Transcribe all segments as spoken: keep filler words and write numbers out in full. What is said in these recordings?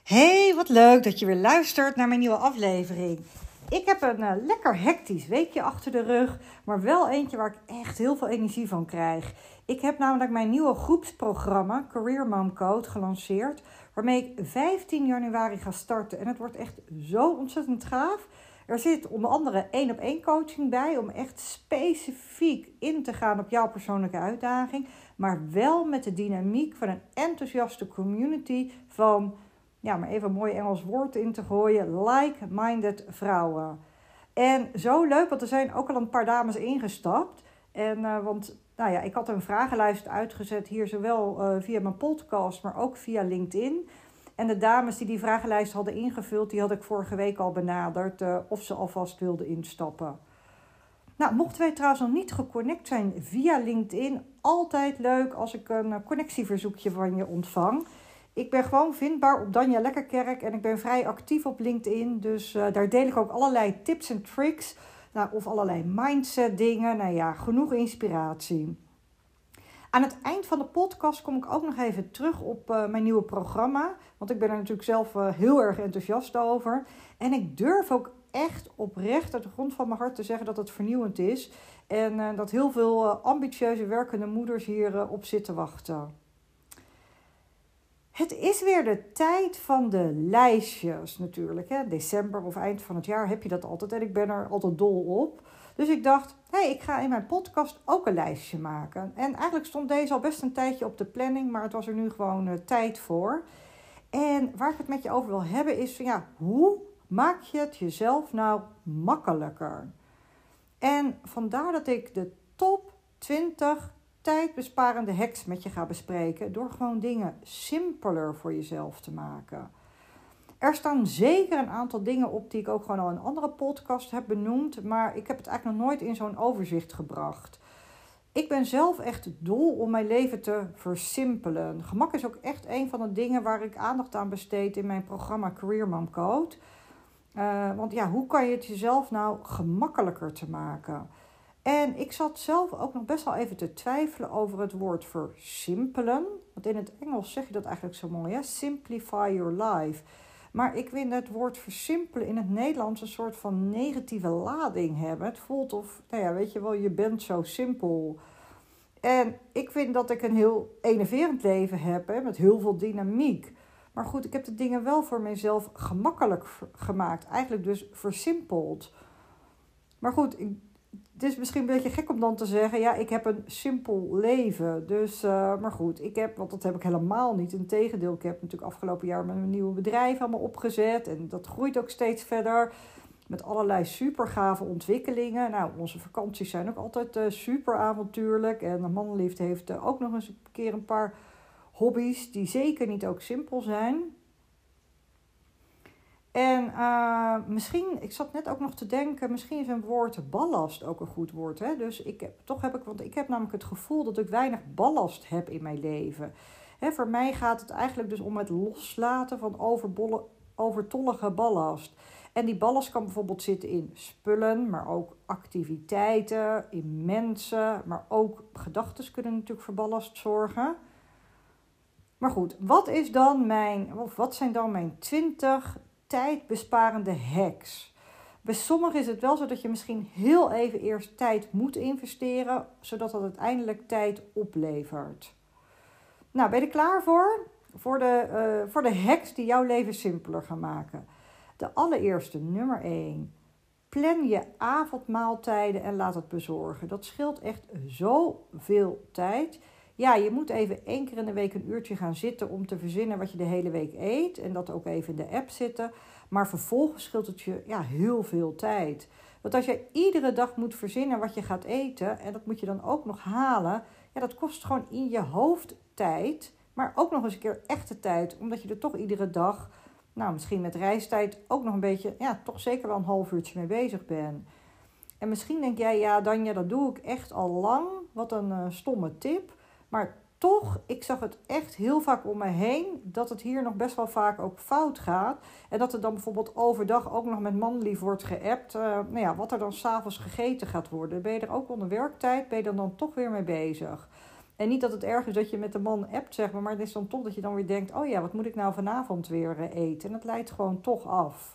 Hey, wat leuk dat je weer luistert naar mijn nieuwe aflevering. Ik heb een uh, lekker hectisch weekje achter de rug, maar wel eentje waar ik echt heel veel energie van krijg. Ik heb namelijk mijn nieuwe groepsprogramma Career Mom Code gelanceerd, waarmee ik vijftien januari ga starten. En het wordt echt zo ontzettend gaaf. Er zit onder andere één op één coaching bij om echt specifiek in te gaan op jouw persoonlijke uitdaging, maar wel met de dynamiek van een enthousiaste community van, ja, maar even een mooi Engels woord in te gooien, like-minded vrouwen. En zo leuk, want er zijn ook al een paar dames ingestapt. En, uh, want nou ja, ik had een vragenlijst uitgezet hier, zowel uh, via mijn podcast, maar ook via LinkedIn. En de dames die die vragenlijst hadden ingevuld, die had ik vorige week al benaderd uh, of ze alvast wilden instappen. Nou, mochten wij trouwens nog niet geconnect zijn via LinkedIn, altijd leuk als ik een uh, connectieverzoekje van je ontvang. Ik ben gewoon vindbaar op Danja Lekkerkerk en ik ben vrij actief op LinkedIn. Dus uh, daar deel ik ook allerlei tips en tricks. Nou, of allerlei mindset dingen. Nou ja, genoeg inspiratie. Aan het eind van de podcast kom ik ook nog even terug op uh, mijn nieuwe programma. Want ik ben er natuurlijk zelf uh, heel erg enthousiast over. En ik durf ook echt oprecht uit de grond van mijn hart te zeggen dat het vernieuwend is. En uh, dat heel veel uh, ambitieuze werkende moeders hierop uh, op zitten wachten. Het is weer de tijd van de lijstjes natuurlijk. Hè? December of eind van het jaar heb je dat altijd. En ik ben er altijd dol op. Dus ik dacht, hé, hey, ik ga in mijn podcast ook een lijstje maken. En eigenlijk stond deze al best een tijdje op de planning. Maar het was er nu gewoon uh, tijd voor. En waar ik het met je over wil hebben is, ja, hoe maak je het jezelf nou makkelijker? En vandaar dat ik de top twintig tijdbesparende hacks met je ga bespreken door gewoon dingen simpeler voor jezelf te maken. Er staan zeker een aantal dingen op die ik ook gewoon al in een andere podcast heb benoemd, maar ik heb het eigenlijk nog nooit in zo'n overzicht gebracht. Ik ben zelf echt dol om mijn leven te versimpelen. Gemak is ook echt een van de dingen waar ik aandacht aan besteed in mijn programma Career Mom Code. Uh, want ja, hoe kan je het jezelf nou gemakkelijker te maken? En ik zat zelf ook nog best wel even te twijfelen over het woord versimpelen. Want in het Engels zeg je dat eigenlijk zo mooi, hè? Simplify your life. Maar ik vind het woord versimpelen in het Nederlands een soort van negatieve lading hebben. Het voelt of, nou ja, weet je wel, je bent zo simpel. En ik vind dat ik een heel enerverend leven heb, hè, met heel veel dynamiek. Maar goed, ik heb de dingen wel voor mezelf gemakkelijk gemaakt. Eigenlijk dus versimpeld. Maar goed, ik, het is misschien een beetje gek om dan te zeggen, ja, ik heb een simpel leven. Dus, uh, maar goed, ik heb, want dat heb ik helemaal niet. Integendeel, ik heb natuurlijk afgelopen jaar mijn nieuwe bedrijf allemaal opgezet. En dat groeit ook steeds verder. Met allerlei super gave ontwikkelingen. Nou, onze vakanties zijn ook altijd uh, super avontuurlijk. En de Mannenliefd heeft uh, ook nog eens een keer een paar hobby's die zeker niet ook simpel zijn. En uh, misschien, ik zat net ook nog te denken, misschien is een woord ballast ook een goed woord. Hè? Dus ik heb, toch heb ik, want ik heb namelijk het gevoel dat ik weinig ballast heb in mijn leven. Hè, voor mij gaat het eigenlijk dus om het loslaten van overbolle, overtollige ballast. En die ballast kan bijvoorbeeld zitten in spullen, maar ook activiteiten, in mensen, maar ook gedachten kunnen natuurlijk voor ballast zorgen. Maar goed, wat is dan mijn, of wat zijn dan mijn twintig tijdbesparende hacks? Bij sommigen is het wel zo dat je misschien heel even eerst tijd moet investeren, zodat dat uiteindelijk tijd oplevert. Nou, ben je er klaar voor? Voor de, uh, voor de hacks die jouw leven simpeler gaan maken. De allereerste, nummer één. Plan je avondmaaltijden en laat het bezorgen. Dat scheelt echt zoveel tijd. Ja, je moet even één keer in de week een uurtje gaan zitten om te verzinnen wat je de hele week eet. En dat ook even in de app zitten. Maar vervolgens scheelt het je ja, heel veel tijd. Want als je iedere dag moet verzinnen wat je gaat eten, en dat moet je dan ook nog halen, ja, dat kost gewoon in je hoofd tijd. Maar ook nog eens een keer echte tijd, omdat je er toch iedere dag, nou misschien met reistijd, ook nog een beetje, ja, toch zeker wel een half uurtje mee bezig bent. En misschien denk jij, ja Danja, dat doe ik echt al lang. Wat een uh, stomme tip. Maar toch, ik zag het echt heel vaak om me heen, dat het hier nog best wel vaak ook fout gaat. En dat er dan bijvoorbeeld overdag ook nog met Mannenlief wordt geappt. Uh, nou ja, wat er dan s'avonds gegeten gaat worden. Ben je er ook onder werktijd, ben je er dan toch weer mee bezig. En niet dat het erg is dat je met de man appt, zeg maar. Maar het is dan toch dat je dan weer denkt, oh ja, wat moet ik nou vanavond weer uh, eten? En dat leidt gewoon toch af.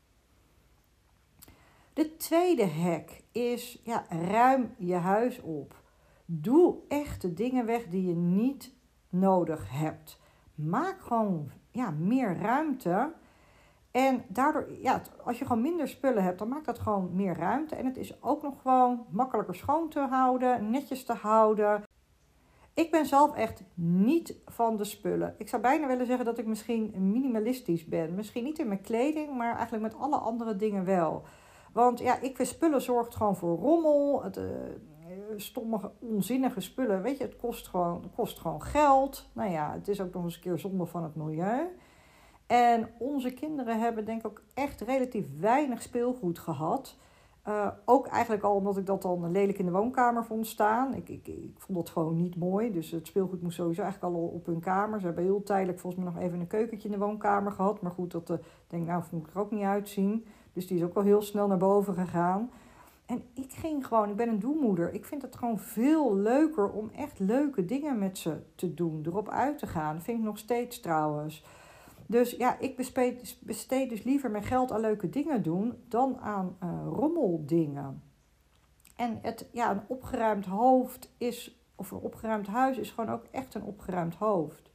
De tweede hack is, ja, ruim je huis op. Doe echt de dingen weg die je niet nodig hebt. Maak gewoon ja, meer ruimte. En daardoor, ja, als je gewoon minder spullen hebt, dan maakt dat gewoon meer ruimte. En het is ook nog gewoon makkelijker schoon te houden, netjes te houden. Ik ben zelf echt niet van de spullen. Ik zou bijna willen zeggen dat ik misschien minimalistisch ben. Misschien niet in mijn kleding, maar eigenlijk met alle andere dingen wel. Want ja, ik vind spullen zorgt gewoon voor rommel. Het, uh, stomme, onzinnige spullen. Weet je, het kost gewoon, het kost gewoon geld. Nou ja, het is ook nog eens een keer zonde van het milieu. En onze kinderen hebben denk ik ook echt relatief weinig speelgoed gehad. Uh, ook eigenlijk al omdat ik dat dan lelijk in de woonkamer vond staan. Ik, ik, ik vond dat gewoon niet mooi. Dus het speelgoed moest sowieso eigenlijk al op hun kamer. Ze hebben heel tijdelijk volgens mij nog even een keukentje in de woonkamer gehad. Maar goed, dat uh, denk ik, nou, vond ik er ook niet uitzien. Dus die is ook wel heel snel naar boven gegaan. En ik ging gewoon, ik ben een doelmoeder. Ik vind het gewoon veel leuker om echt leuke dingen met ze te doen. Erop uit te gaan. Dat vind ik nog steeds trouwens. Dus ja, ik besteed, besteed dus liever mijn geld aan leuke dingen doen dan aan uh, rommeldingen. En het, ja, een opgeruimd hoofd is, of een opgeruimd huis is gewoon ook echt een opgeruimd hoofd.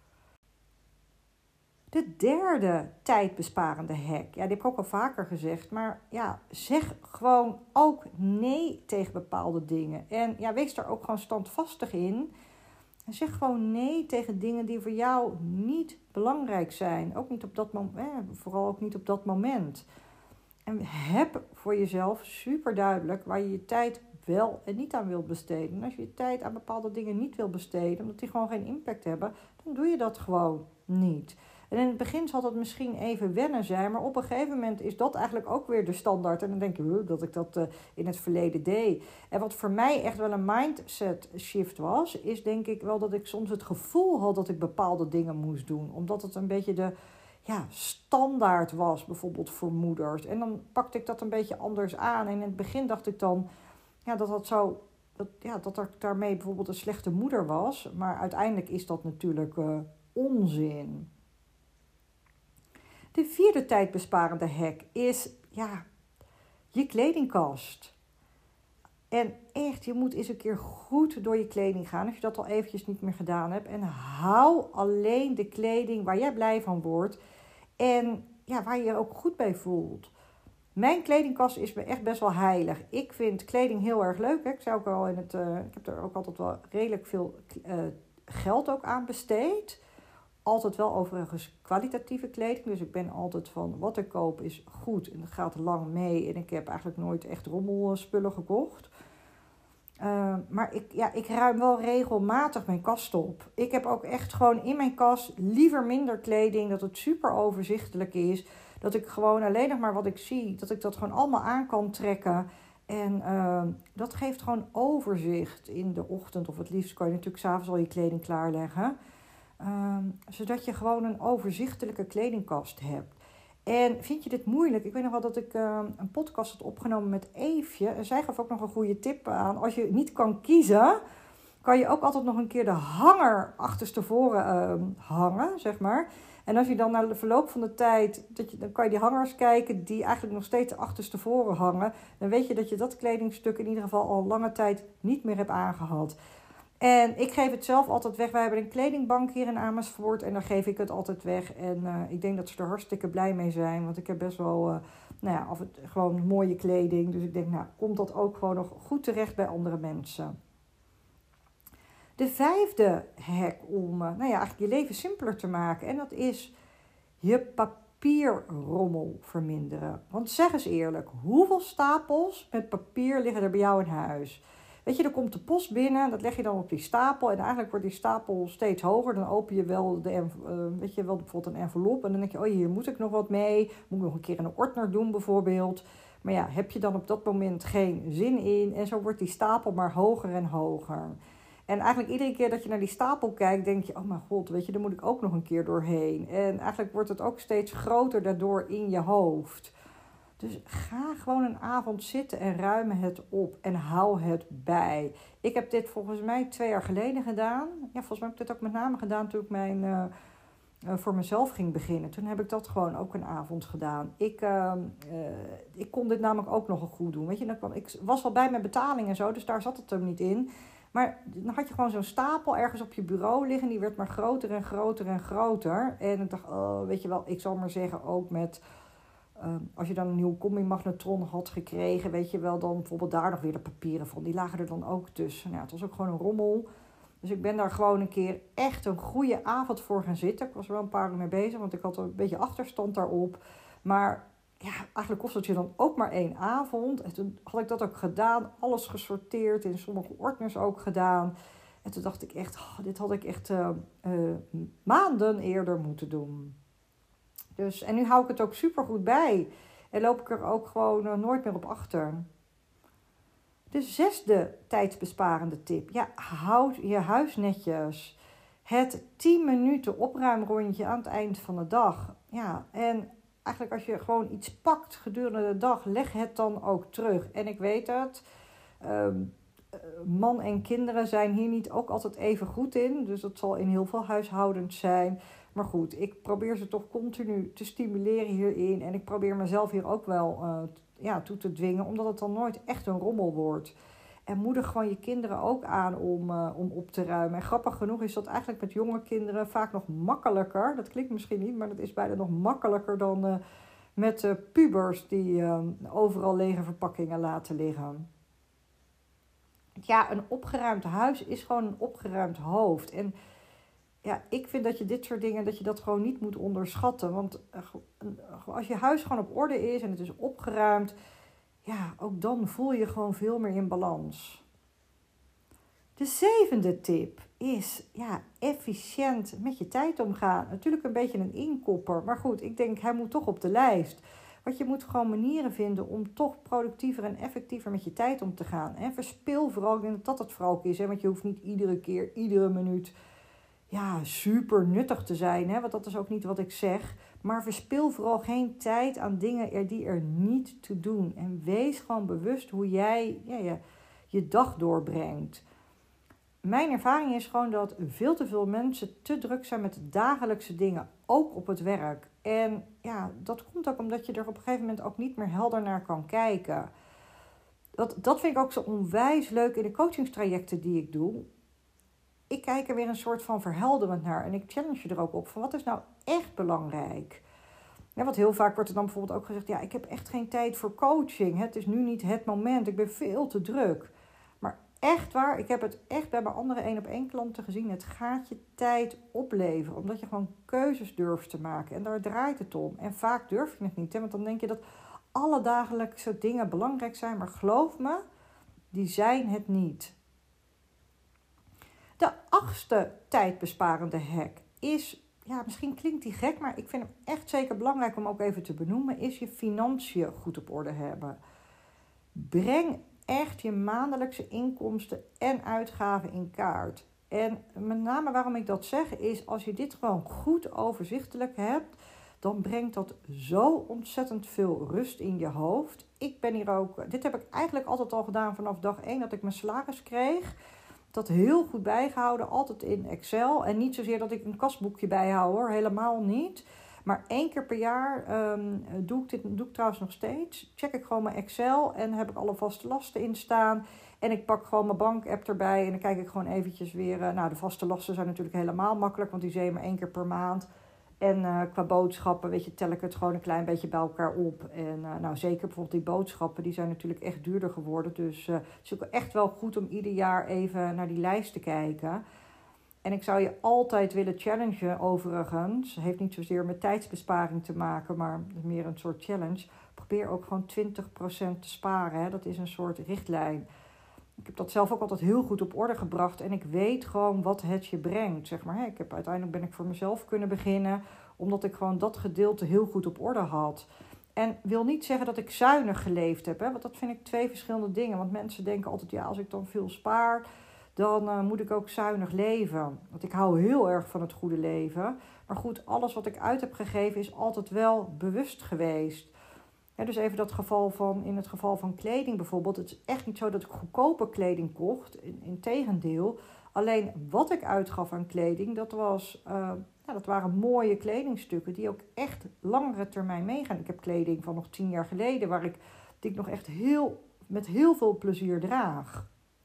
De derde tijdbesparende hack, ja, die heb ik ook al vaker gezegd, maar ja, zeg gewoon ook nee tegen bepaalde dingen. En ja, wees daar ook gewoon standvastig in. En zeg gewoon nee tegen dingen die voor jou niet belangrijk zijn. Ook niet op dat moment, eh, vooral ook niet op dat moment. En heb voor jezelf super duidelijk waar je je tijd wel en niet aan wilt besteden. En als je je tijd aan bepaalde dingen niet wil besteden, omdat die gewoon geen impact hebben, dan doe je dat gewoon niet. En in het begin zal dat misschien even wennen zijn, maar op een gegeven moment is dat eigenlijk ook weer de standaard. En dan denk je dat ik dat uh, in het verleden deed. En wat voor mij echt wel een mindset shift was, is denk ik wel dat ik soms het gevoel had dat ik bepaalde dingen moest doen. Omdat het een beetje de ja, standaard was, bijvoorbeeld voor moeders. En dan pakte ik dat een beetje anders aan. En in het begin dacht ik dan ja, dat dat zo, dat, ja, dat er daarmee bijvoorbeeld een slechte moeder was. Maar uiteindelijk is dat natuurlijk uh, onzin. De vierde tijdbesparende hack is ja, je kledingkast. En echt, je moet eens een keer goed door je kleding gaan. Als je dat al eventjes niet meer gedaan hebt. En hou alleen de kleding waar jij blij van wordt. En ja, waar je je ook goed bij voelt. Mijn kledingkast is me echt best wel heilig. Ik vind kleding heel erg leuk. Hè? Ik zei ook al in het, uh, ik heb er ook altijd wel redelijk veel uh, geld ook aan besteed. Altijd wel overigens kwalitatieve kleding. Dus ik ben altijd van wat ik koop is goed. En dat gaat lang mee. En ik heb eigenlijk nooit echt rommelspullen gekocht. Uh, maar ik, ja, ik ruim wel regelmatig mijn kast op. Ik heb ook echt gewoon in mijn kast liever minder kleding. Dat het super overzichtelijk is. Dat ik gewoon alleen nog maar wat ik zie. Dat ik dat gewoon allemaal aan kan trekken. En uh, dat geeft gewoon overzicht in de ochtend. Of het liefst kan je natuurlijk 's avonds al je kleding klaarleggen. Um, zodat je gewoon een overzichtelijke kledingkast hebt. En vind je dit moeilijk? Ik weet nog wel dat ik uh, een podcast had opgenomen met Eefje. En zij gaf ook nog een goede tip aan. Als je niet kan kiezen, kan je ook altijd nog een keer de hanger achterstevoren uh, hangen, zeg maar. En als je dan na de verloop van de tijd, dat je, dan kan je die hangers kijken die eigenlijk nog steeds achterstevoren hangen. Dan weet je dat je dat kledingstuk in ieder geval al lange tijd niet meer hebt aangehad. En ik geef het zelf altijd weg. Wij hebben een kledingbank hier in Amersfoort en daar geef ik het altijd weg. En uh, ik denk dat ze er hartstikke blij mee zijn. Want ik heb best wel, uh, nou ja, af en toe gewoon mooie kleding. Dus ik denk, nou, komt dat ook gewoon nog goed terecht bij andere mensen. De vijfde hack om, uh, nou ja, eigenlijk je leven simpeler te maken. En dat is je papierrommel verminderen. Want zeg eens eerlijk, hoeveel stapels met papier liggen er bij jou in huis? Weet je, er komt de post binnen, dat leg je dan op die stapel. En eigenlijk wordt die stapel steeds hoger. Dan open je wel, de, uh, weet je, wel bijvoorbeeld een envelop. En dan denk je, oh, hier moet ik nog wat mee. Moet ik nog een keer een ordner doen bijvoorbeeld. Maar ja, heb je dan op dat moment geen zin in. En zo wordt die stapel maar hoger en hoger. En eigenlijk iedere keer dat je naar die stapel kijkt, denk je, oh mijn god, weet je, daar moet ik ook nog een keer doorheen. En eigenlijk wordt het ook steeds groter daardoor in je hoofd. Dus ga gewoon een avond zitten en ruim het op en hou het bij. Ik heb dit volgens mij twee jaar geleden gedaan. Ja, volgens mij heb ik dit ook met name gedaan toen ik mijn, uh, uh, voor mezelf ging beginnen. Toen heb ik dat gewoon ook een avond gedaan. Ik, uh, uh, ik kon dit namelijk ook nog goed doen. Weet je, dan kwam, ik was al bij mijn betaling en zo, dus daar zat het hem niet in. Maar dan had je gewoon zo'n stapel ergens op je bureau liggen. Die werd maar groter en groter en groter. En ik dacht, oh, weet je wel, ik zal maar zeggen ook met... Uh, als je dan een nieuwe combi-magnetron had gekregen, weet je wel, dan bijvoorbeeld daar nog weer de papieren van. Die lagen er dan ook tussen. Nou, het was ook gewoon een rommel. Dus ik ben daar gewoon een keer echt een goede avond voor gaan zitten. Ik was er wel een paar uur mee bezig, want ik had een beetje achterstand daarop. Maar ja, eigenlijk kost het je dan ook maar één avond. En toen had ik dat ook gedaan, alles gesorteerd, in sommige ordners ook gedaan. En toen dacht ik echt, oh, dit had ik echt uh, uh, maanden eerder moeten doen. Dus, en nu hou ik het ook super goed bij. En loop ik er ook gewoon uh, nooit meer op achter. De zesde tijdsbesparende tip. Ja, houd je huis netjes. Het tien minuten opruimrondje aan het eind van de dag. Ja, en eigenlijk als je gewoon iets pakt gedurende de dag, leg het dan ook terug. En ik weet het, um, man en kinderen zijn hier niet ook altijd even goed in. Dus dat zal in heel veel huishoudens zijn. Maar goed, ik probeer ze toch continu te stimuleren hierin. En ik probeer mezelf hier ook wel uh, ja, toe te dwingen. Omdat het dan nooit echt een rommel wordt. En moedig gewoon je kinderen ook aan om, uh, om op te ruimen. En grappig genoeg is dat eigenlijk met jonge kinderen vaak nog makkelijker. Dat klinkt misschien niet, maar dat is bijna nog makkelijker dan uh, met uh, pubers die uh, overal lege verpakkingen laten liggen. Ja, een opgeruimd huis is gewoon een opgeruimd hoofd. En ja, ik vind dat je dit soort dingen, dat je dat gewoon niet moet onderschatten. Want als je huis gewoon op orde is en het is opgeruimd, ja, ook dan voel je gewoon veel meer in balans. De zevende tip is, ja, efficiënt met je tijd omgaan. Natuurlijk een beetje een inkopper, maar goed, ik denk hij moet toch op de lijst. Want je moet gewoon manieren vinden om toch productiever en effectiever met je tijd om te gaan. En verspil vooral, ik denk dat dat het vooral ook is, hè, want je hoeft niet iedere keer, iedere minuut, ja, super nuttig te zijn, hè? Want dat is ook niet wat ik zeg. Maar verspil vooral geen tijd aan dingen die er niet te doen. En wees gewoon bewust hoe jij ja, je, je dag doorbrengt. Mijn ervaring is gewoon dat veel te veel mensen te druk zijn met de dagelijkse dingen, ook op het werk. En ja, dat komt ook omdat je er op een gegeven moment ook niet meer helder naar kan kijken. Dat, dat vind ik ook zo onwijs leuk in de coachingstrajecten die ik doe. Ik kijk er weer een soort van verhelderend naar. En ik challenge je er ook op van wat is nou echt belangrijk. Ja, want heel vaak wordt er dan bijvoorbeeld ook gezegd, ja, ik heb echt geen tijd voor coaching. Het is nu niet het moment. Ik ben veel te druk. Maar echt waar, ik heb het echt bij mijn andere één op één klanten gezien. Het gaat je tijd opleveren. Omdat je gewoon keuzes durft te maken. En daar draait het om. En vaak durf je het niet. Hè? Want dan denk je dat alle dagelijkse dingen belangrijk zijn. Maar geloof me, die zijn het niet. De achtste tijdbesparende hack is, ja, misschien klinkt die gek, maar ik vind hem echt zeker belangrijk om ook even te benoemen, is je financiën goed op orde hebben. Breng echt je maandelijkse inkomsten en uitgaven in kaart. En met name waarom ik dat zeg is, als je dit gewoon goed overzichtelijk hebt, dan brengt dat zo ontzettend veel rust in je hoofd. Ik ben hier ook, dit heb ik eigenlijk altijd al gedaan vanaf dag één dat ik mijn salaris kreeg. Dat heel goed bijgehouden, altijd in Excel. En niet zozeer dat ik een kasboekje bijhoud hoor, helemaal niet. Maar één keer per jaar um, doe ik dit doe ik trouwens nog steeds. Check ik gewoon mijn Excel en heb ik alle vaste lasten in staan. En ik pak gewoon mijn bankapp erbij en dan kijk ik gewoon eventjes weer. Uh, nou, de vaste lasten zijn natuurlijk helemaal makkelijk, want die zie je maar één keer per maand. En uh, qua boodschappen, weet je, tel ik het gewoon een klein beetje bij elkaar op. En uh, nou, zeker bijvoorbeeld die boodschappen, die zijn natuurlijk echt duurder geworden. Dus uh, het is ook echt wel goed om ieder jaar even naar die lijst te kijken. En ik zou je altijd willen challengen overigens. Het heeft niet zozeer met tijdsbesparing te maken, maar meer een soort challenge. Probeer ook gewoon twintig procent te sparen. Hè? Dat is een soort richtlijn. Ik heb dat zelf ook altijd heel goed op orde gebracht. En ik weet gewoon wat het je brengt. Zeg maar. Ik heb, uiteindelijk ben ik voor mezelf kunnen beginnen. Omdat ik gewoon dat gedeelte heel goed op orde had. En wil niet zeggen dat ik zuinig geleefd heb. Hè? Want dat vind ik twee verschillende dingen. Want mensen denken altijd, ja, als ik dan veel spaar, dan uh, moet ik ook zuinig leven. Want ik hou heel erg van het goede leven. Maar goed, alles wat ik uit heb gegeven is altijd wel bewust geweest. Ja, dus even dat geval van, in het geval van kleding bijvoorbeeld. Het is echt niet zo dat ik goedkope kleding kocht. In, integendeel. Alleen wat ik uitgaf aan kleding, dat, was, uh, ja, dat waren mooie kledingstukken die ook echt langere termijn meegaan. Ik heb kleding van nog tien jaar geleden waar ik, die ik nog echt heel, met heel veel plezier draag.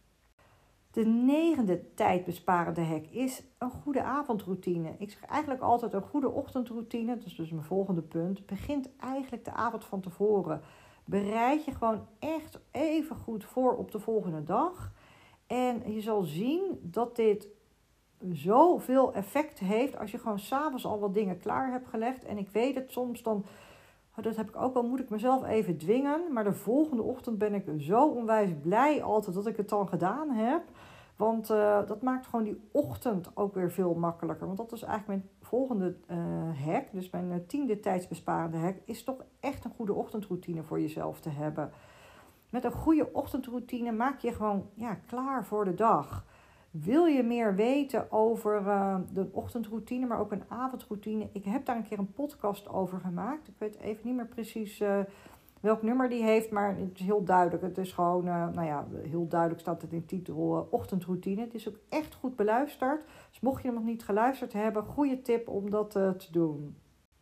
De negende tijdbesparende hack is een goede avondroutine. Ik zeg eigenlijk altijd een goede ochtendroutine, dat is dus mijn volgende punt, begint eigenlijk de avond van tevoren. Bereid je gewoon echt even goed voor op de volgende dag. En je zal zien dat dit zoveel effect heeft als je gewoon 's avonds al wat dingen klaar hebt gelegd. En ik weet het soms dan, dat heb ik ook wel, moet ik mezelf even dwingen. Maar de volgende ochtend ben ik zo onwijs blij altijd dat ik het dan gedaan heb. Want uh, dat maakt gewoon die ochtend ook weer veel makkelijker. Want dat is eigenlijk mijn volgende uh, hack. Dus mijn uh, tiende tijdsbesparende hack is toch echt een goede ochtendroutine voor jezelf te hebben. Met een goede ochtendroutine maak je gewoon ja, klaar voor de dag. Wil je meer weten over uh, de ochtendroutine, maar ook een avondroutine? Ik heb daar een keer een podcast over gemaakt. Ik weet even niet meer precies uh, welk nummer die heeft, maar het is heel duidelijk. Het is gewoon, uh, nou ja, heel duidelijk staat het in de titel uh, ochtendroutine. Het is ook echt goed beluisterd. Dus mocht je hem nog niet geluisterd hebben, goede tip om dat uh, te doen.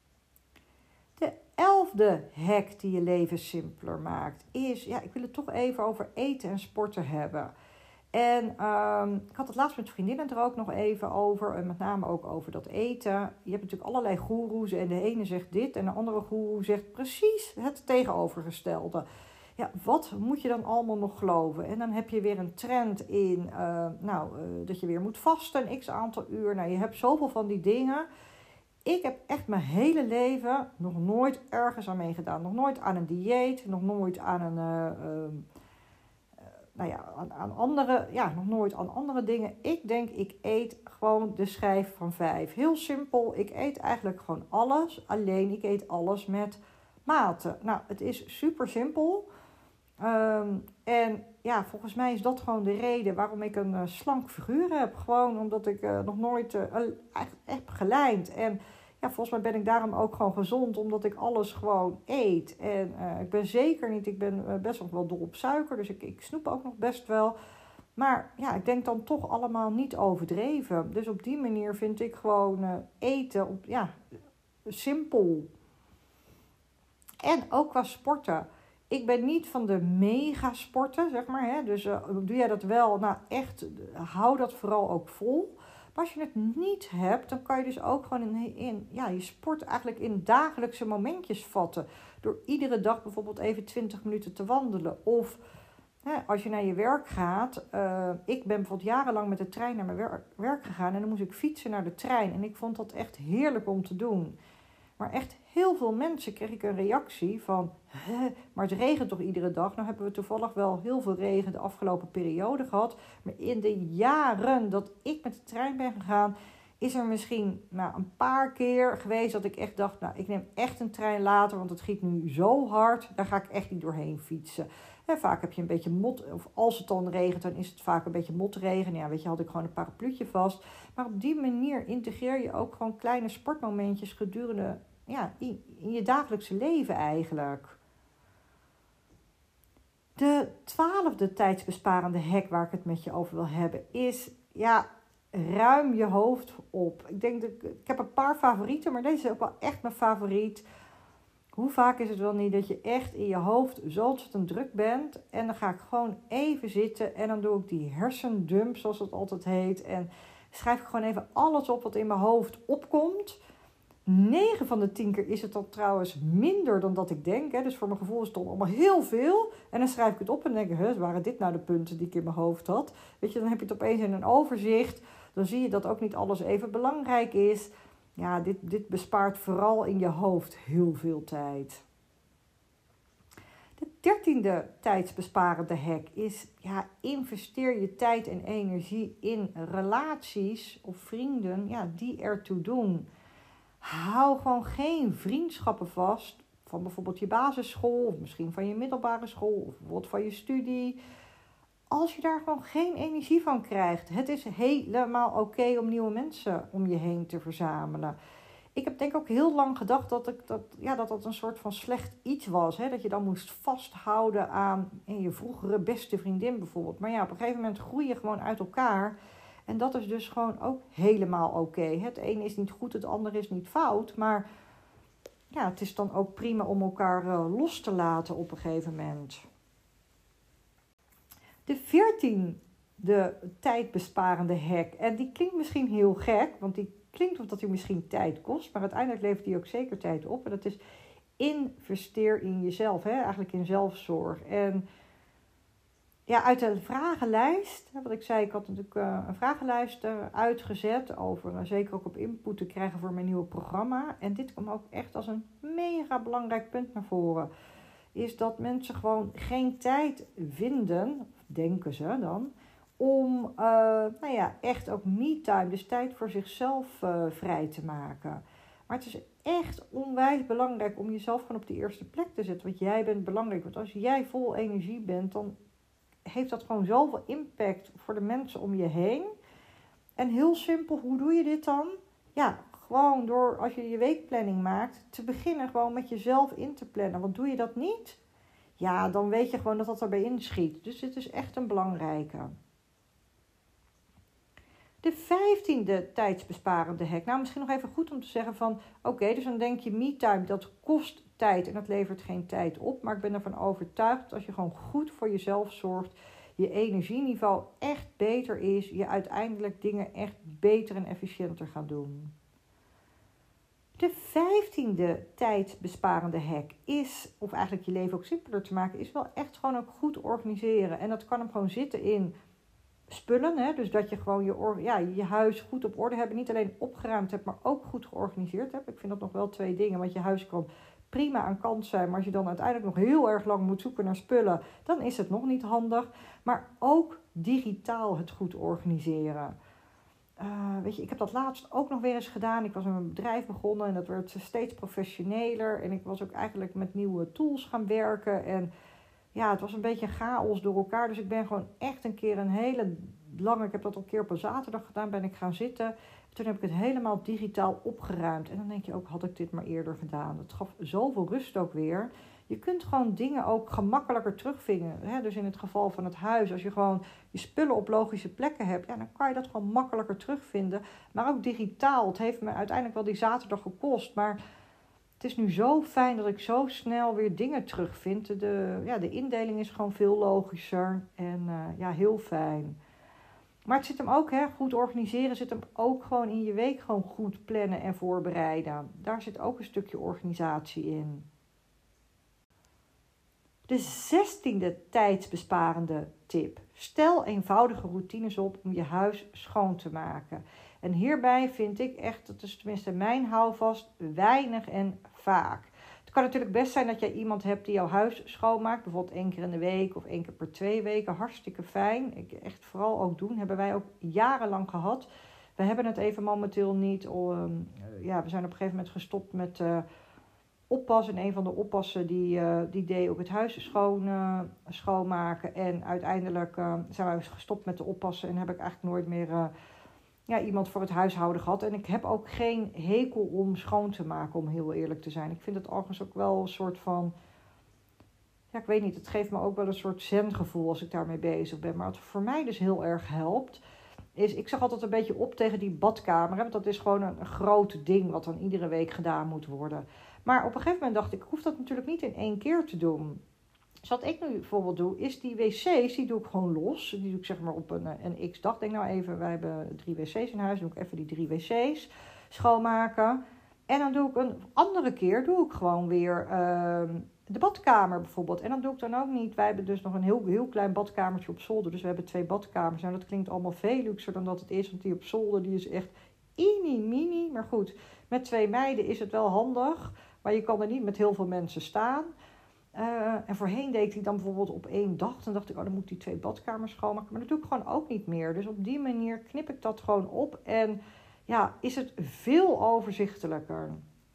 De elfde hack die je leven simpeler maakt is, ja, ik wil het toch even over eten en sporten hebben. En um, ik had het laatst met vriendinnen er ook nog even over. En met name ook over dat eten. Je hebt natuurlijk allerlei goeroes. En de ene zegt dit en de andere goeroe zegt precies het tegenovergestelde. Ja, wat moet je dan allemaal nog geloven? En dan heb je weer een trend in uh, nou, uh, dat je weer moet vasten. Een x aantal uur. Nou, je hebt zoveel van die dingen. Ik heb echt mijn hele leven nog nooit ergens aan meegedaan. Nog nooit aan een dieet. Nog nooit aan een... Uh, uh, Nou ja, aan, aan andere, ja, nog nooit aan andere dingen. Ik denk, ik eet gewoon de schijf van vijf. Heel simpel, ik eet eigenlijk gewoon alles. Alleen, ik eet alles met mate. Nou, het is super simpel. Um, en ja, volgens mij is dat gewoon de reden waarom ik een uh, slank figuur heb. Gewoon omdat ik uh, nog nooit uh, echt heb gelijnd. En ja, volgens mij ben ik daarom ook gewoon gezond, omdat ik alles gewoon eet. En uh, ik ben zeker niet, ik ben uh, best nog wel dol op suiker, dus ik, ik snoep ook nog best wel. Maar ja, ik denk dan toch allemaal niet overdreven. Dus op die manier vind ik gewoon uh, eten, op, ja, simpel. En ook qua sporten. Ik ben niet van de mega sporten, zeg maar. Hè? Dus uh, doe jij dat wel? Nou echt, hou dat vooral ook vol. Maar als je het niet hebt, dan kan je dus ook gewoon in, in ja, je sport eigenlijk in dagelijkse momentjes vatten. Door iedere dag bijvoorbeeld even twintig minuten te wandelen. Of hè, als je naar je werk gaat. Uh, ik ben bijvoorbeeld jarenlang met de trein naar mijn werk, werk gegaan. En dan moest ik fietsen naar de trein. En ik vond dat echt heerlijk om te doen. Maar echt heel veel mensen kreeg ik een reactie van... maar het regent toch iedere dag? Nou hebben we toevallig wel heel veel regen de afgelopen periode gehad. Maar in de jaren dat ik met de trein ben gegaan... is er misschien nou, een paar keer geweest dat ik echt dacht... nou, ik neem echt een trein later, want het giet nu zo hard. Daar ga ik echt niet doorheen fietsen. En vaak heb je een beetje mot... of als het dan regent, dan is het vaak een beetje motregen. Ja, weet je, had ik gewoon een parapluutje vast. Maar op die manier integreer je ook gewoon kleine sportmomentjes gedurende... ja, in, in je dagelijkse leven eigenlijk. De twaalfde tijdsbesparende hack waar ik het met je over wil hebben is... ja, ruim je hoofd op. Ik denk dat ik, ik heb een paar favorieten, maar deze is ook wel echt mijn favoriet. Hoe vaak is het wel niet dat je echt in je hoofd zo ontzettend druk bent. En dan ga ik gewoon even zitten en dan doe ik die hersendump, zoals het altijd heet. En schrijf ik gewoon even alles op wat in mijn hoofd opkomt. negen van de tien keer is het dan trouwens minder dan dat ik denk. Hè. Dus voor mijn gevoel is het dan allemaal heel veel. En dan schrijf ik het op en denk ik, huh, waren dit nou de punten die ik in mijn hoofd had? Weet je, dan heb je het opeens in een overzicht. Dan zie je dat ook niet alles even belangrijk is. Ja, dit, dit bespaart vooral in je hoofd heel veel tijd. De dertiende tijdsbesparende hack is, ja, investeer je tijd en energie in relaties of vrienden, ja, die ertoe doen. Hou gewoon geen vriendschappen vast van bijvoorbeeld je basisschool of misschien van je middelbare school of bijvoorbeeld van je studie. Als je daar gewoon geen energie van krijgt. Het is helemaal oké om nieuwe mensen om je heen te verzamelen. Ik heb denk ik ook heel lang gedacht dat ik dat, ja, dat, dat een soort van slecht iets was. Hè? Dat je dan moest vasthouden aan je vroegere beste vriendin bijvoorbeeld. Maar ja, op een gegeven moment groei je gewoon uit elkaar. En dat is dus gewoon ook helemaal oké. Okay. Het ene is niet goed, het andere is niet fout. Maar ja, het is dan ook prima om elkaar uh, los te laten op een gegeven moment. De veertiende tijdbesparende hack. En die klinkt misschien heel gek, want die klinkt of dat hij misschien tijd kost. Maar uiteindelijk levert die ook zeker tijd op. En dat is investeer in jezelf. Hè? Eigenlijk in zelfzorg. En ja, uit de vragenlijst, wat ik zei, ik had natuurlijk uh, een vragenlijst uh, uitgezet over, uh, zeker ook op input te krijgen voor mijn nieuwe programma. En dit kwam ook echt als een mega belangrijk punt naar voren. Is dat mensen gewoon geen tijd vinden, denken ze dan, om uh, nou ja, echt ook me-time, dus tijd voor zichzelf uh, vrij te maken. Maar het is echt onwijs belangrijk om jezelf gewoon op de eerste plek te zetten. Want jij bent belangrijk. Want als jij vol energie bent, dan heeft dat gewoon zoveel impact voor de mensen om je heen. En heel simpel, hoe doe je dit dan? Ja, gewoon door, als je je weekplanning maakt, te beginnen gewoon met jezelf in te plannen. Want doe je dat niet, ja, dan weet je gewoon dat dat erbij inschiet. Dus dit is echt een belangrijke. De vijftiende tijdsbesparende hack. Nou, misschien nog even goed om te zeggen van, oké, okay, dus dan denk je me-time, dat kost tijd en dat levert geen tijd op. Maar ik ben ervan overtuigd dat als je gewoon goed voor jezelf zorgt, je energieniveau echt beter is, je uiteindelijk dingen echt beter en efficiënter gaat doen. De vijftiende tijdsbesparende hack is, of eigenlijk je leven ook simpeler te maken, is wel echt gewoon ook goed organiseren. En dat kan hem gewoon zitten in spullen, hè? Dus dat je gewoon je, ja, je huis goed op orde hebt. Niet alleen opgeruimd hebt, maar ook goed georganiseerd hebt. Ik vind dat nog wel twee dingen, want je huis kan prima aan kant zijn. Maar als je dan uiteindelijk nog heel erg lang moet zoeken naar spullen, dan is het nog niet handig. Maar ook digitaal het goed organiseren. Uh, weet je, ik heb dat laatst ook nog weer eens gedaan. Ik was in een bedrijf begonnen en dat werd steeds professioneler. En ik was ook eigenlijk met nieuwe tools gaan werken. En ja, het was een beetje chaos door elkaar. Dus ik ben gewoon echt een keer een hele lange, ik heb dat al een keer op een zaterdag gedaan, ben ik gaan zitten. Toen heb ik het helemaal digitaal opgeruimd. En dan denk je ook, had ik dit maar eerder gedaan. Het gaf zoveel rust ook weer. Je kunt gewoon dingen ook gemakkelijker terugvinden. Hè? Dus in het geval van het huis, als je gewoon je spullen op logische plekken hebt, ja, dan kan je dat gewoon makkelijker terugvinden. Maar ook digitaal. Het heeft me uiteindelijk wel die zaterdag gekost. Maar het is nu zo fijn dat ik zo snel weer dingen terugvind. De, ja, de indeling is gewoon veel logischer. En uh, ja, heel fijn. Maar het zit hem ook, hè, goed organiseren, zit hem ook gewoon in je week gewoon goed plannen en voorbereiden. Daar zit ook een stukje organisatie in. De zestiende tijdsbesparende tip. Stel eenvoudige routines op om je huis schoon te maken. En hierbij vind ik echt, dat is tenminste mijn houvast, weinig en vaak. Het kan natuurlijk best zijn dat jij iemand hebt die jouw huis schoonmaakt. Bijvoorbeeld één keer in de week of één keer per twee weken. Hartstikke fijn. Ik echt vooral ook doen. Hebben wij ook jarenlang gehad. We hebben het even momenteel niet. Um, ja, we zijn op een gegeven moment gestopt met uh, oppas. En een van de oppassen die, uh, die deed ook het huis schoon, uh, schoonmaken. En uiteindelijk uh, zijn we gestopt met de oppassen. En heb ik eigenlijk nooit meer uh, ja, iemand voor het huishouden gehad. En ik heb ook geen hekel om schoon te maken, om heel eerlijk te zijn. Ik vind het overigens ook wel een soort van, ja, ik weet niet, het geeft me ook wel een soort zen-gevoel als ik daarmee bezig ben. Maar wat voor mij dus heel erg helpt, is, ik zag altijd een beetje op tegen die badkamer. Hè, want dat is gewoon een, een groot ding wat dan iedere week gedaan moet worden. Maar op een gegeven moment dacht ik, ik hoef dat natuurlijk niet in één keer te doen. Dus wat ik nu bijvoorbeeld doe, is die wc's, die doe ik gewoon los. Die doe ik zeg maar op een, een x-dag. Denk nou even, wij hebben drie wc's in huis. Doe ik even die drie wc's schoonmaken. En dan doe ik een andere keer, doe ik gewoon weer uh, de badkamer bijvoorbeeld. En dan doe ik dan ook niet, wij hebben dus nog een heel, heel klein badkamertje op zolder. Dus we hebben twee badkamers. Nou, dat klinkt allemaal veel luxer dan dat het is. Want die op zolder, die is echt mini-mini. Maar goed, met twee meiden is het wel handig. Maar je kan er niet met heel veel mensen staan. Uh, en voorheen deed ik die dan bijvoorbeeld op één dag. Dan dacht ik, oh, dan moet ik die twee badkamers schoonmaken. Maar dat doe ik gewoon ook niet meer. Dus op die manier knip ik dat gewoon op. En ja, is het veel overzichtelijker.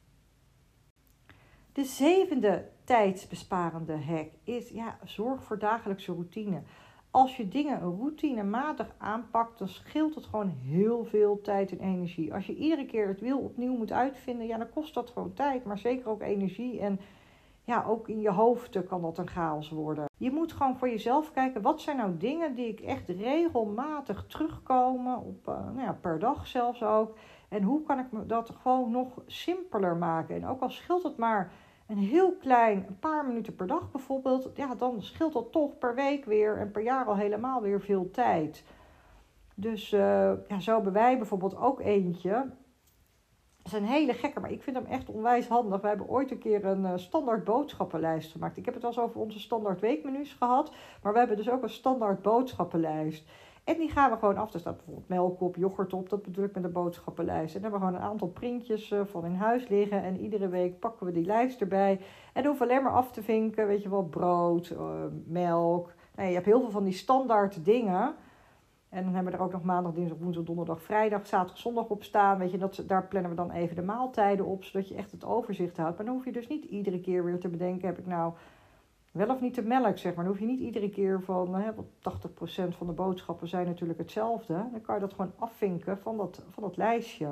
De zevende tijdsbesparende hack is, ja, zorg voor dagelijkse routine. Als je dingen routinematig aanpakt, dan scheelt het gewoon heel veel tijd en energie. Als je iedere keer het wiel opnieuw moet uitvinden, ja, dan kost dat gewoon tijd, maar zeker ook energie. En ja, ook in je hoofd kan dat een chaos worden. Je moet gewoon voor jezelf kijken, wat zijn nou dingen die ik echt regelmatig terugkomen, op, uh, nou ja, per dag zelfs ook. En hoe kan ik me dat gewoon nog simpeler maken? En ook al scheelt het maar een heel klein, een paar minuten per dag bijvoorbeeld, ja, dan scheelt dat toch per week weer en per jaar al helemaal weer veel tijd. Dus uh, ja, zo hebben wij bijvoorbeeld ook eentje. Dat is een hele gekke, maar ik vind hem echt onwijs handig. We hebben ooit een keer een uh, standaard boodschappenlijst gemaakt. Ik heb het wel eens over onze standaard weekmenu's gehad, maar we hebben dus ook een standaard boodschappenlijst. En die gaan we gewoon af. Er staat bijvoorbeeld melk op, yoghurt op. Dat bedoel ik met de boodschappenlijst. En dan hebben we gewoon een aantal printjes van in huis liggen. En iedere week pakken we die lijst erbij. En dan hoeven we alleen maar af te vinken. Weet je wel, brood, uh, melk. Nee, je hebt heel veel van die standaard dingen. En dan hebben we er ook nog maandag, dinsdag, woensdag, donderdag, vrijdag, zaterdag, zondag op staan. Weet je, dat, daar plannen we dan even de maaltijden op. Zodat je echt het overzicht houdt. Maar dan hoef je dus niet iedere keer weer te bedenken. Heb ik nou wel of niet de melk, zeg maar. Dan hoef je niet iedere keer van, hè, want tachtig procent van de boodschappen zijn natuurlijk hetzelfde. Dan kan je dat gewoon afvinken van dat, van dat lijstje.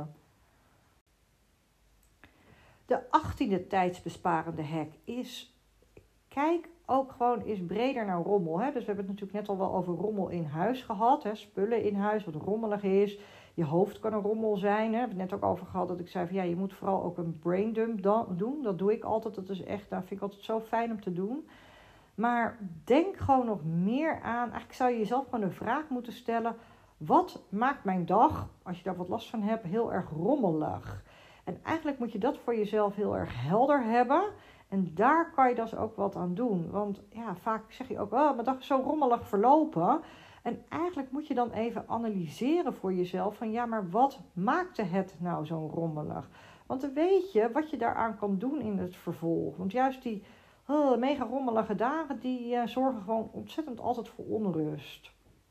De achttiende tijdsbesparende hack is, kijk ook gewoon eens breder naar rommel. Hè? Dus we hebben het natuurlijk net al wel over rommel in huis gehad. Hè? Spullen in huis, wat rommelig is. Je hoofd kan een rommel zijn. Hè? We hebben het net ook over gehad dat ik zei van ja, je moet vooral ook een braindump doen. Dat doe ik altijd. Dat is echt, dat vind ik altijd zo fijn om te doen. Maar denk gewoon nog meer aan. Eigenlijk zou je jezelf gewoon de vraag moeten stellen. Wat maakt mijn dag, als je daar wat last van hebt, heel erg rommelig? En eigenlijk moet je dat voor jezelf heel erg helder hebben. En daar kan je dus ook wat aan doen. Want ja, vaak zeg je ook, oh, mijn dag is zo rommelig verlopen. En eigenlijk moet je dan even analyseren voor jezelf. Van ja, maar wat maakte het nou zo rommelig? Want dan weet je wat je daaraan kan doen in het vervolg. Want juist die oh, mega rommelige dagen, die uh, zorgen gewoon ontzettend altijd voor onrust.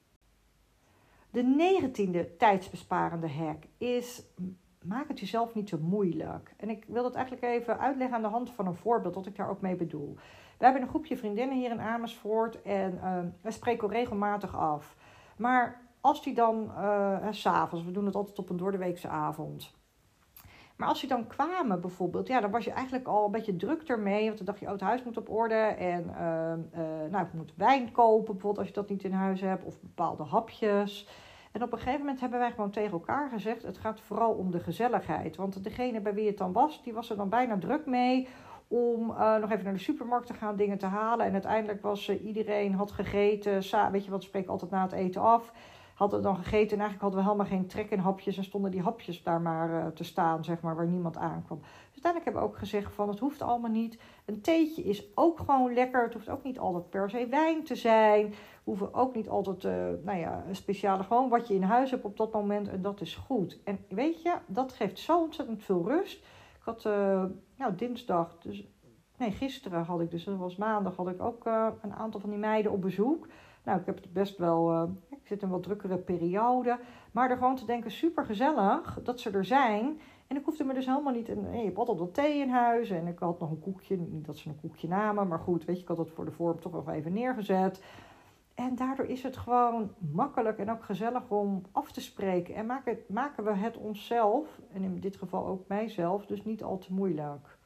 De negentiende tijdsbesparende hack is, maak het jezelf niet te moeilijk. En ik wil dat eigenlijk even uitleggen aan de hand van een voorbeeld, wat ik daar ook mee bedoel. We hebben een groepje vriendinnen hier in Amersfoort en uh, we spreken regelmatig af. Maar als die dan, uh, 's avonds, we doen het altijd op een doordeweekse avond. Maar als die dan kwamen bijvoorbeeld, ja, dan was je eigenlijk al een beetje druk ermee. Want dan dacht je, oh, het huis moet op orde. En uh, uh, nou, ik moet wijn kopen, bijvoorbeeld als je dat niet in huis hebt. Of bepaalde hapjes. En op een gegeven moment hebben wij gewoon tegen elkaar gezegd, het gaat vooral om de gezelligheid. Want degene bij wie het dan was, die was er dan bijna druk mee om uh, nog even naar de supermarkt te gaan, dingen te halen. En uiteindelijk was uh, iedereen had gegeten. Sa- weet je wat, spreek altijd na het eten af. Hadden we dan gegeten en eigenlijk hadden we helemaal geen trek in hapjes. En stonden die hapjes daar maar uh, te staan, zeg maar, waar niemand aankwam. Dus uiteindelijk hebben we ook gezegd van, het hoeft allemaal niet. Een theetje is ook gewoon lekker. Het hoeft ook niet altijd per se wijn te zijn. We hoeven ook niet altijd, uh, nou ja, een speciale, gewoon wat je in huis hebt op dat moment. En dat is goed. En weet je, dat geeft zo ontzettend veel rust. Ik had, uh, nou, dinsdag, dus, nee, gisteren had ik dus, dat was maandag, had ik ook uh, een aantal van die meiden op bezoek. Nou, ik heb het best wel, uh, ik zit in een wat drukkere periode. Maar er gewoon te denken, super gezellig dat ze er zijn. En ik hoefde me dus helemaal niet, en, je hebt altijd wat thee in huis. En ik had nog een koekje, niet dat ze een koekje namen. Maar goed, weet je, ik had het voor de vorm toch nog even neergezet. En daardoor is het gewoon makkelijk en ook gezellig om af te spreken. En maken, maken we het onszelf, en in dit geval ook mijzelf, dus niet al te moeilijk.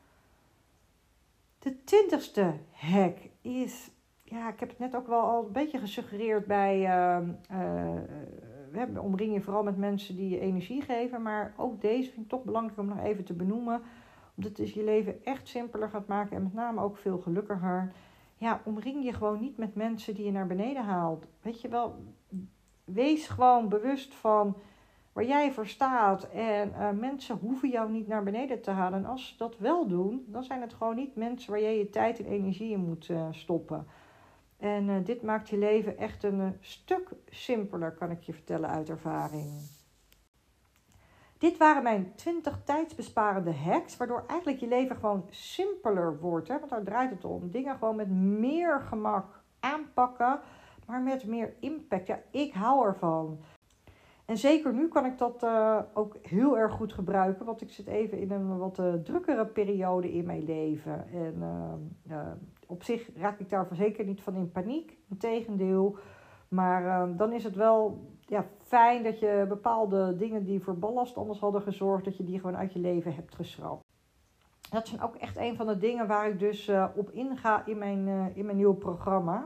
De twintigste hack is, ja, ik heb het net ook wel al een beetje gesuggereerd bij, uh, uh, omring je vooral met mensen die je energie geven. Maar ook deze vind ik toch belangrijk om nog even te benoemen. Omdat het je leven echt simpeler gaat maken en met name ook veel gelukkiger. Ja, omring je gewoon niet met mensen die je naar beneden haalt. Weet je wel, wees gewoon bewust van waar jij voor staat. En uh, mensen hoeven jou niet naar beneden te halen. En als ze dat wel doen, dan zijn het gewoon niet mensen waar jij je tijd en energie in moet uh, stoppen. En uh, dit maakt je leven echt een uh, stuk simpeler, kan ik je vertellen uit ervaring. Dit waren mijn twintig tijdsbesparende hacks, waardoor eigenlijk je leven gewoon simpeler wordt. Hè? Want daar draait het om. Dingen gewoon met meer gemak aanpakken, maar met meer impact. Ja, ik hou ervan. En zeker nu kan ik dat uh, ook heel erg goed gebruiken. Want ik zit even in een wat uh, drukkere periode in mijn leven. En uh, uh, op zich raak ik daar zeker niet van in paniek. Integendeel. Maar uh, dan is het wel ja, fijn dat je bepaalde dingen die voor ballast anders hadden gezorgd, dat je die gewoon uit je leven hebt geschrapt. Dat zijn ook echt een van de dingen waar ik dus uh, op inga in mijn, uh, in mijn nieuwe programma.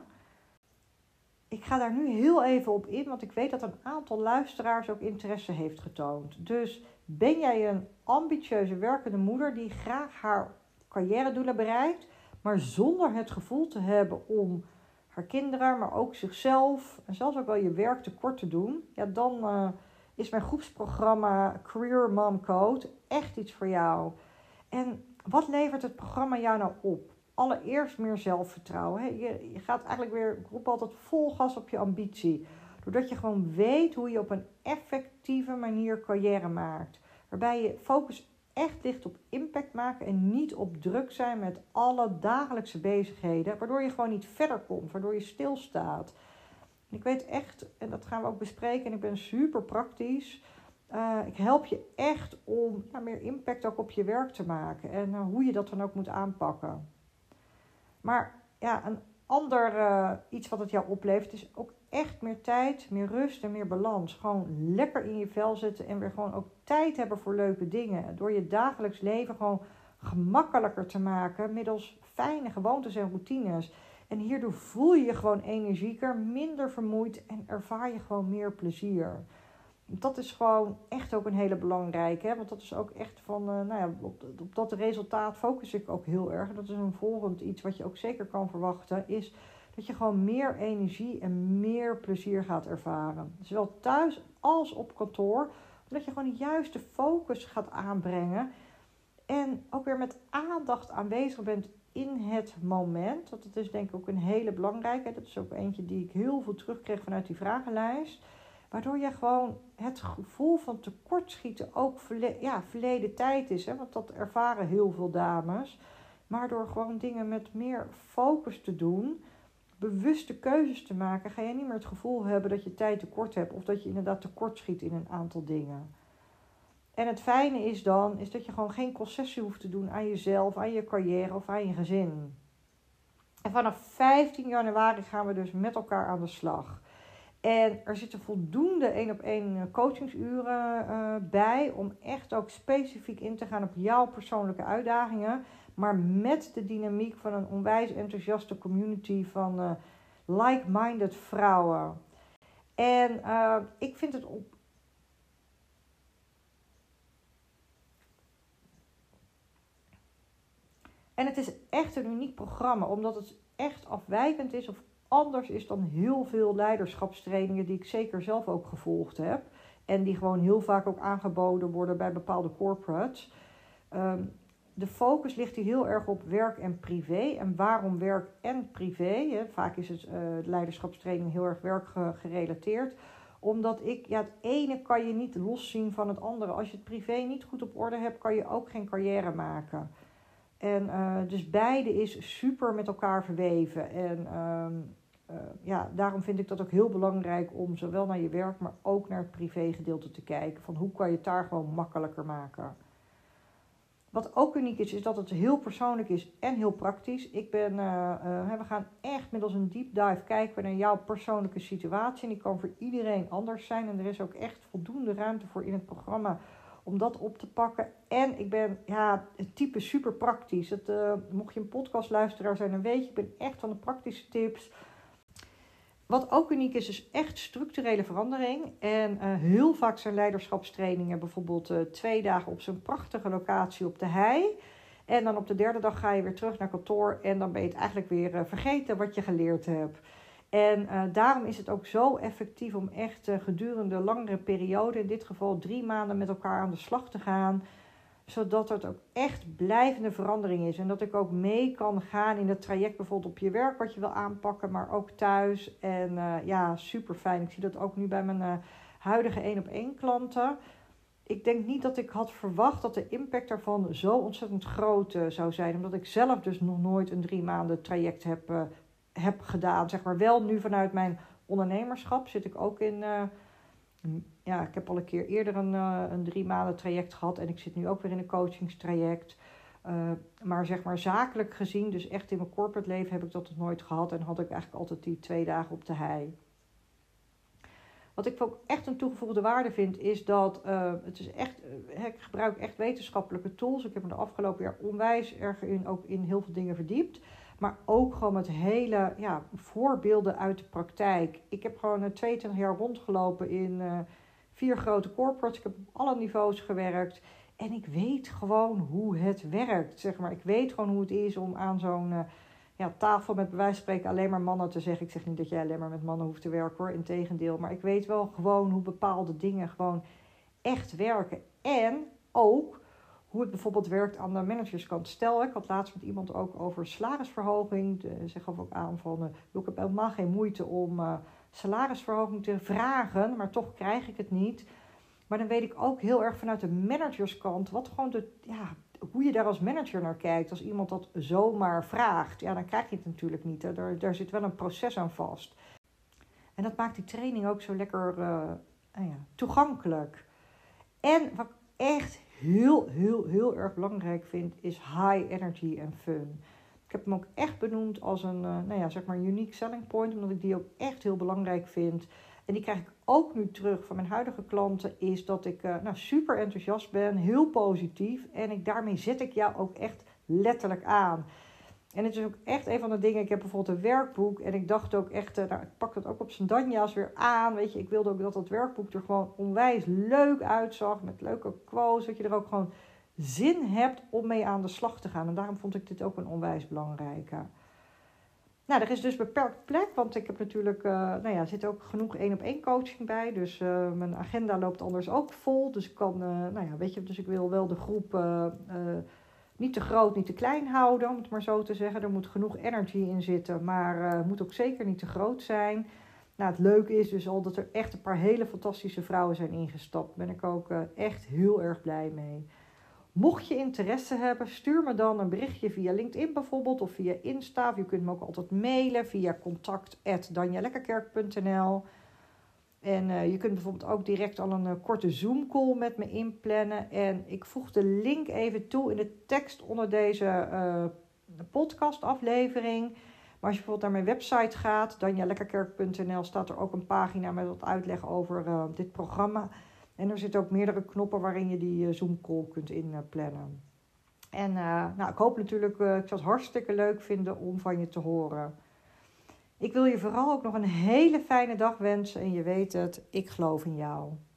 Ik ga daar nu heel even op in, want ik weet dat een aantal luisteraars ook interesse heeft getoond. Dus ben jij een ambitieuze werkende moeder die graag haar carrière-doelen bereikt, maar zonder het gevoel te hebben om haar kinderen, maar ook zichzelf en zelfs ook wel je werk tekort te doen, ja, dan uh, is mijn groepsprogramma Career Mom Code echt iets voor jou. En wat levert het programma jou nou op? Allereerst meer zelfvertrouwen. Hè? Je, je gaat eigenlijk weer, ik roep altijd, vol gas op je ambitie. Doordat je gewoon weet hoe je op een effectieve manier carrière maakt. Waarbij je focus echt ligt op impact maken en niet op druk zijn met alle dagelijkse bezigheden. Waardoor je gewoon niet verder komt, waardoor je stilstaat. En ik weet echt, en dat gaan we ook bespreken, en ik ben super praktisch. Uh, ik help je echt om ja, meer impact ook op je werk te maken. En uh, hoe je dat dan ook moet aanpakken. Maar ja, een ander uh, iets wat het jou oplevert is ook echt meer tijd, meer rust en meer balans. Gewoon lekker in je vel zitten en weer gewoon ook tijd hebben voor leuke dingen. Door je dagelijks leven gewoon gemakkelijker te maken middels fijne gewoontes en routines. En hierdoor voel je je gewoon energieker, minder vermoeid en ervaar je gewoon meer plezier. Dat is gewoon echt ook een hele belangrijke. Hè? Want dat is ook echt van, uh, nou ja, op, op dat resultaat focus ik ook heel erg. En dat is een volgend iets wat je ook zeker kan verwachten. Is dat je gewoon meer energie en meer plezier gaat ervaren. Zowel thuis als op kantoor. Omdat je gewoon de juiste focus gaat aanbrengen. En ook weer met aandacht aanwezig bent in het moment. Dat is denk ik ook een hele belangrijke. Dat is ook eentje die ik heel veel terugkreeg vanuit die vragenlijst. Waardoor je gewoon het gevoel van tekortschieten ook verle- ja, verleden tijd is. Hè? Want dat ervaren heel veel dames. Maar door gewoon dingen met meer focus te doen, bewuste keuzes te maken, ga je niet meer het gevoel hebben dat je tijd tekort hebt. Of dat je inderdaad tekortschiet in een aantal dingen. En het fijne is dan, is dat je gewoon geen concessie hoeft te doen aan jezelf, aan je carrière of aan je gezin. En vanaf vijftien januari gaan we dus met elkaar aan de slag. En er zitten voldoende één op één coachingsuren uh, bij om echt ook specifiek in te gaan op jouw persoonlijke uitdagingen. Maar met de dynamiek van een onwijs enthousiaste community van uh, like-minded vrouwen. En uh, ik vind het op... En het is echt een uniek programma, omdat het echt afwijkend is of anders is dan heel veel leiderschapstrainingen die ik zeker zelf ook gevolgd heb. En die gewoon heel vaak ook aangeboden worden bij bepaalde corporates. Um, de focus ligt hier heel erg op werk en privé. En waarom werk en privé? Hè? Vaak is het uh, leiderschapstraining heel erg werkgerelateerd. Omdat ik, ja, het ene kan je niet loszien van het andere. Als je het privé niet goed op orde hebt, kan je ook geen carrière maken. En uh, dus beide is super met elkaar verweven. En um, uh, ja, daarom vind ik dat ook heel belangrijk om zowel naar je werk, maar ook naar het privégedeelte te kijken. Van hoe kan je het daar gewoon makkelijker maken. Wat ook uniek is, is dat het heel persoonlijk is en heel praktisch. Ik ben, uh, uh, we gaan echt middels een deep dive kijken naar jouw persoonlijke situatie. En die kan voor iedereen anders zijn. En er is ook echt voldoende ruimte voor in het programma om dat op te pakken. En ik ben ja, het type super praktisch. Het, uh, mocht je een podcastluisteraar zijn, dan weet je, ik ben echt van de praktische tips. Wat ook uniek is, is echt structurele verandering. En uh, heel vaak zijn leiderschapstrainingen bijvoorbeeld uh, twee dagen op zo'n prachtige locatie op de hei. En dan op de derde dag ga je weer terug naar kantoor en dan ben je het eigenlijk weer uh, vergeten wat je geleerd hebt. En uh, daarom is het ook zo effectief om echt uh, gedurende langere periode, in dit geval drie maanden met elkaar aan de slag te gaan. Zodat het ook echt blijvende verandering is. En dat ik ook mee kan gaan in het traject bijvoorbeeld op je werk wat je wil aanpakken, maar ook thuis. En uh, ja, super fijn. Ik zie dat ook nu bij mijn uh, huidige één op één klanten. Ik denk niet dat ik had verwacht dat de impact daarvan zo ontzettend groot uh, zou zijn. Omdat ik zelf dus nog nooit een drie maanden traject heb, uh, heb gedaan. Zeg maar wel nu vanuit mijn ondernemerschap zit ik ook in... Uh, ja, ik heb al een keer eerder een, uh, een drie maanden traject gehad. En ik zit nu ook weer in een coachingstraject. Uh, maar zeg maar zakelijk gezien, dus echt in mijn corporate leven heb ik dat nog nooit gehad. En had ik eigenlijk altijd die twee dagen op de hei. Wat ik ook echt een toegevoegde waarde vind, is dat uh, het is echt, uh, ik gebruik echt wetenschappelijke tools. Ik heb me de afgelopen jaar onwijs erg in, ook in heel veel dingen verdiept. Maar ook gewoon met hele ja, voorbeelden uit de praktijk. Ik heb gewoon uh, tweeëntwintig jaar rondgelopen in uh, vier grote corporates. Ik heb op alle niveaus gewerkt. En ik weet gewoon hoe het werkt. Zeg maar. Ik weet gewoon hoe het is om aan zo'n uh, ja, tafel met bij wijze van spreken alleen maar mannen te zeggen. Ik zeg niet dat jij alleen maar met mannen hoeft te werken hoor, integendeel. Maar ik weet wel gewoon hoe bepaalde dingen gewoon echt werken. En ook hoe het bijvoorbeeld werkt aan de managerskant. Stel, ik had laatst met iemand ook over salarisverhoging. Ze gaf ook aan van, uh, ik heb helemaal geen moeite om uh, salarisverhoging te vragen, maar toch krijg ik het niet. Maar dan weet ik ook heel erg vanuit de managerskant wat gewoon de, ja, hoe je daar als manager naar kijkt. Als iemand dat zomaar vraagt, ja, dan krijg je het natuurlijk niet. Hè. Daar, daar zit wel een proces aan vast. En dat maakt die training ook zo lekker uh, nou ja, toegankelijk. En wat ik echt heel, heel, heel erg belangrijk vind, is high energy en fun. Ik heb hem ook echt benoemd als een, uh, nou ja, zeg maar unique selling point, omdat ik die ook echt heel belangrijk vind. En die krijg ik ook nu terug van mijn huidige klanten, is dat ik uh, nou, super enthousiast ben, heel positief. En ik, daarmee zet ik jou ook echt letterlijk aan. En het is ook echt een van de dingen, ik heb bijvoorbeeld een werkboek en ik dacht ook echt, uh, nou, ik pak dat ook op zijn danja's weer aan. Weet je, ik wilde ook dat dat werkboek er gewoon onwijs leuk uitzag, met leuke quotes, dat je er ook gewoon zin hebt om mee aan de slag te gaan. En daarom vond ik dit ook een onwijs belangrijke. Nou, er is dus beperkt plek, want ik heb natuurlijk, uh, nou ja, er zit ook genoeg één op één coaching bij. Dus uh, mijn agenda loopt anders ook vol. Dus ik kan, uh, nou ja, weet je, dus ik wil wel de groep uh, uh, niet te groot, niet te klein houden, om het maar zo te zeggen. Er moet genoeg energy in zitten, maar uh, het moet ook zeker niet te groot zijn. Nou, het leuke is dus al dat er echt een paar hele fantastische vrouwen zijn ingestapt. Daar ben ik ook uh, echt heel erg blij mee. Mocht je interesse hebben, stuur me dan een berichtje via LinkedIn bijvoorbeeld of via Insta. Of je kunt me ook altijd mailen via contact at danjalekkerkerk punt n l. En uh, je kunt bijvoorbeeld ook direct al een uh, korte Zoom call met me inplannen. En ik voeg de link even toe in de tekst onder deze uh, podcastaflevering. Maar als je bijvoorbeeld naar mijn website gaat, danjalekkerkerk punt n l, staat er ook een pagina met wat uitleg over uh, dit programma. En er zitten ook meerdere knoppen waarin je die uh, Zoom call kunt inplannen. En uh, nou, ik hoop natuurlijk, uh, ik zou het hartstikke leuk vinden om van je te horen. Ik wil je vooral ook nog een hele fijne dag wensen. En je weet het, ik geloof in jou.